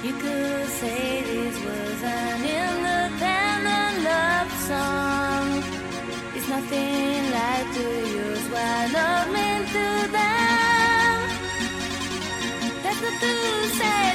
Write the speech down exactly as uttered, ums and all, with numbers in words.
You could say this was an independent love song. It's nothing like to yours, why not mean to them? That's what to say.